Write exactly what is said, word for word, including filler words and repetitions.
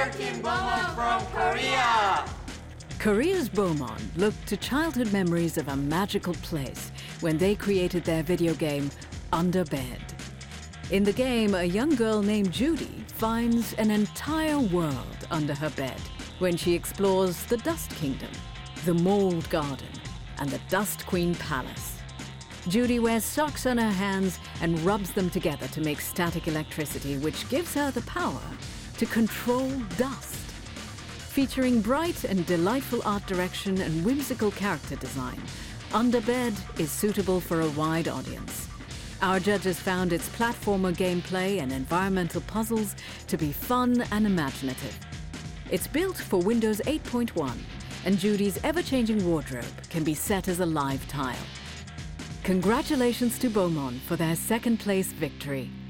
We're Team Beaumont from Korea! Korea's Beaumont looked to childhood memories of a magical place when they created their video game, Under Bed. In the game, a young girl named Judy finds an entire world under her bed when she explores the Dust Kingdom, the Mold Garden, and the Dust Queen Palace. Judy wears socks on her hands and rubs them together to make static electricity, which gives her the power to control dust. Featuring bright and delightful art direction and whimsical character design, Under Bed is suitable for a wide audience. Our judges found its platformer gameplay and environmental puzzles to be fun and imaginative. It's built for Windows eight point one, and Judy's ever-changing wardrobe can be set as a live tile. Congratulations to Beaumont for their second place victory.